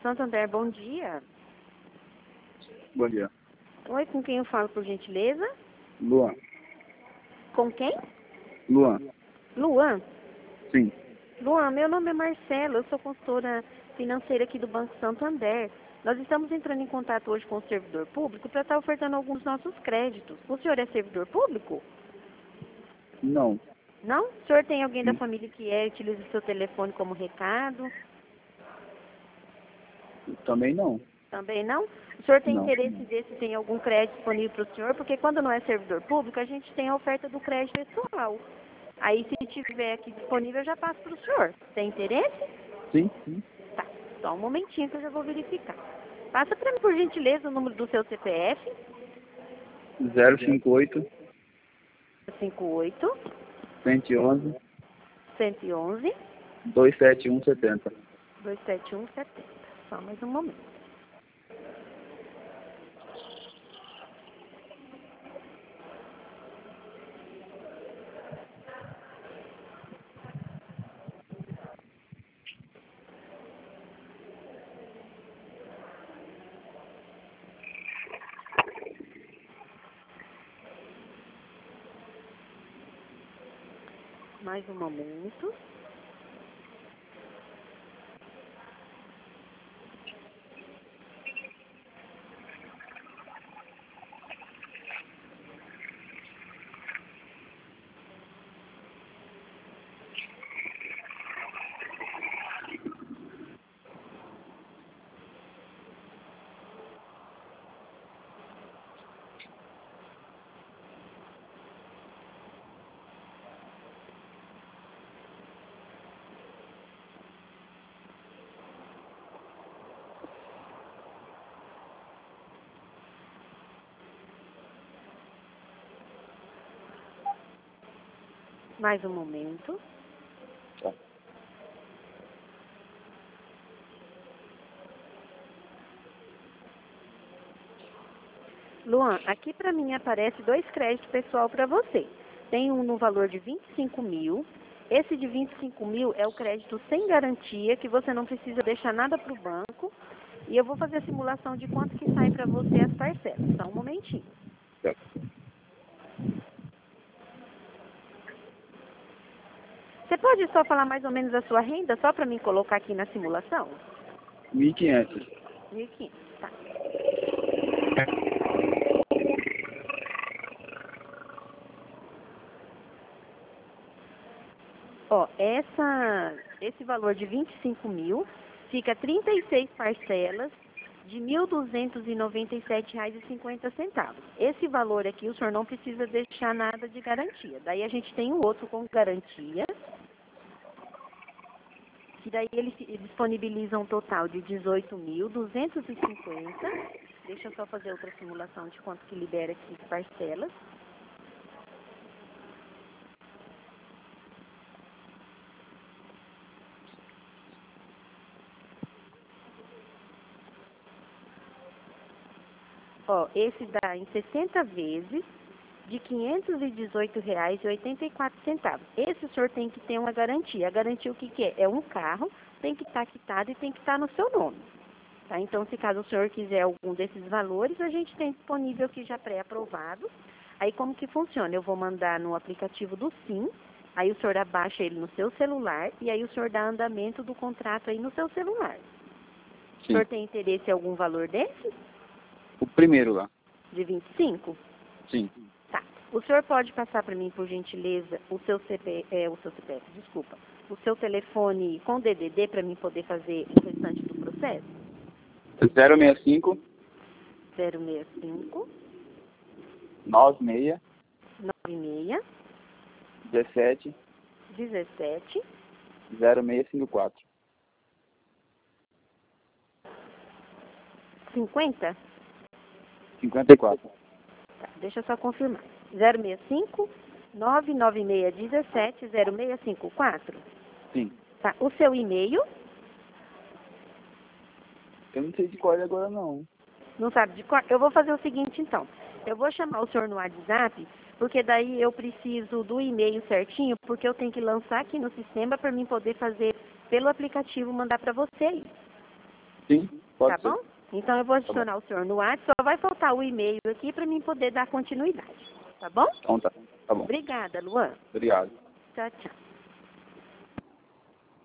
Santander, bom dia. Bom dia. Oi, com quem eu falo, por gentileza? Luan. Com quem? Luan. Luan? Sim. Luan, meu nome é Marcela, eu sou consultora financeira aqui do Banco Santander. Nós estamos entrando em contato hoje com o servidor público para estar ofertando alguns nossos créditos. O senhor é servidor público? Não. Não? O senhor tem alguém da família que utiliza o seu telefone como recado? Também não. Também não? O senhor tem Não. interesse de ver se tem algum crédito disponível para o senhor? Porque quando não é servidor público, a gente tem a oferta do crédito pessoal. Aí, se tiver aqui disponível, eu já passo para o senhor. Tem interesse? Sim, sim. Tá. Só um momentinho que eu já vou verificar. Passa para mim, por gentileza, o número do seu CPF. 058 58 111 111 27170. 27170. Só mais um momento. Mais um momento. Mais um momento. Tá. Luan, aqui para mim aparece 2 créditos pessoal para você. Tem um no valor de 25 mil. Esse de 25 mil é o crédito sem garantia, que você não precisa deixar nada para o banco. E eu vou fazer a simulação de quanto que sai para você as parcelas. Só um momentinho. Tá. Você pode só falar mais ou menos a sua renda, só para mim colocar aqui na simulação? 1.500. 1.500, tá. Ó, esse valor de 25 mil fica 36 parcelas de R$ 1.297,50. Esse valor aqui o senhor não precisa deixar nada de garantia. Daí a gente tem um outro com garantia, que daí ele disponibiliza um total de 18.250. Deixa eu só fazer outra simulação de quanto que libera aqui de parcelas. Ó, esse dá em 60 vezes de R$ 518,84. Esse o senhor tem que ter uma garantia. A garantia o que que é? É um carro, tem que estar quitado e tem que estar no seu nome. Tá? Então, se caso o senhor quiser algum desses valores, a gente tem disponível aqui já pré-aprovado. Aí, como que funciona? Eu vou mandar no aplicativo do SIM, aí o senhor abaixa ele no seu celular e aí o senhor dá andamento do contrato aí no seu celular. O Sim. senhor tem interesse em algum valor desse? O primeiro lá. De 25? Sim. Tá. O senhor pode passar para mim, por gentileza, o seu CPF, desculpa, o seu telefone com DDD para mim poder fazer o restante do processo? 065 065 96 96 17 17 0654. 50? 54. Tá, deixa eu só confirmar. 065 996 17 0654? Sim. Tá. O seu e-mail? Eu não sei de qual é agora não. Não sabe de qual? Eu vou fazer o seguinte, então. Eu vou chamar o senhor no WhatsApp, porque daí eu preciso do e-mail certinho, porque eu tenho que lançar aqui no sistema para mim poder fazer pelo aplicativo, mandar para você aí. Sim, pode Tá ser. bom? Então eu vou adicionar o senhor no WhatsApp, só vai faltar o e-mail aqui para mim poder dar continuidade. Tá bom? Então tá bom. Obrigada, Luan. Obrigado. Tchau, tchau.